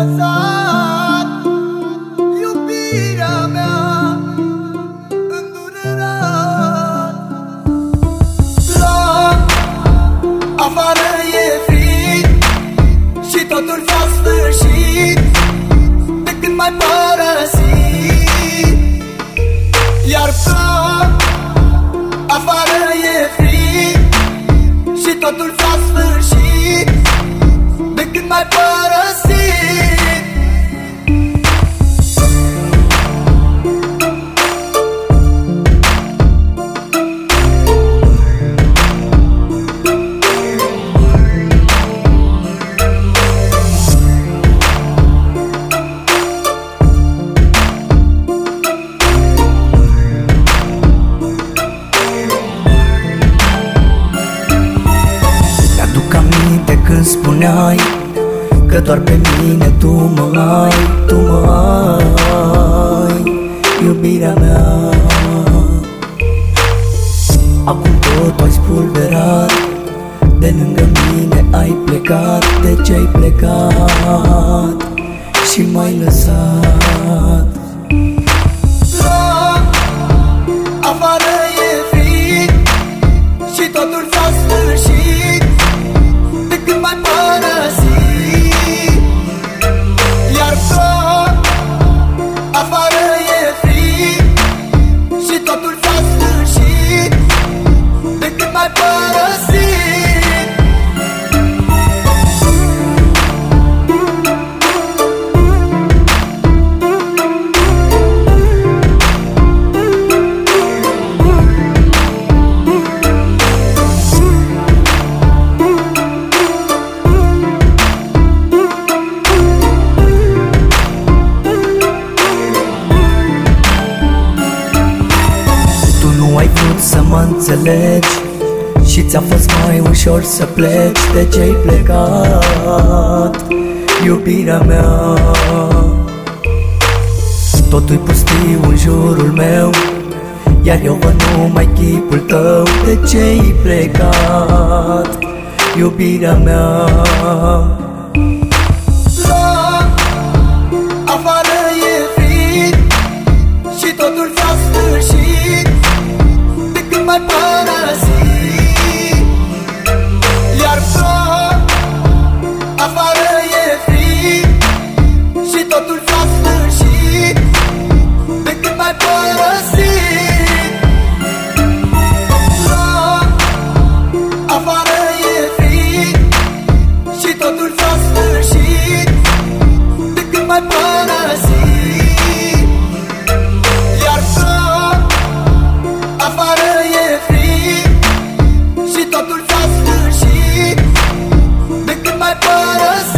lăsat iubirea mea îndurerat. La afară e frig și totul s-a sfârșit de când m-ai părăsit. Iar afară e frig și totul s-a sfârșit de când m-ai părăsit. Când spuneai că doar pe mine tu mă ai, tu mă ai, iubirea mea. Acum totul ai spulberat, de lângă mine ai plecat. De ce ai plecat și m-ai lăsat? La afară e frig și totul s-a sfârșit de când m-ai părăsit. Iar afară e frig și totul s-a sfârșit de când m-ai părăsit. Ai vrut să mă înțelegi și ți-a fost mai ușor să pleci. De ce ai plecat, iubirea mea? Totul-i pustiu în jurul meu, iar eu văd numai chipul tău. De ce ai plecat, iubirea mea? La afară e frig și totul s-a sfârșit de când m-ai părăsit. Iar afară e frig și totul s-a sfârșit de când m-ai părăsit. La afară e frig și totul s-a sfârșit de când m-ai părăsit. Iar afară e frig și totul s-a sfârșit de când m-ai părăsit.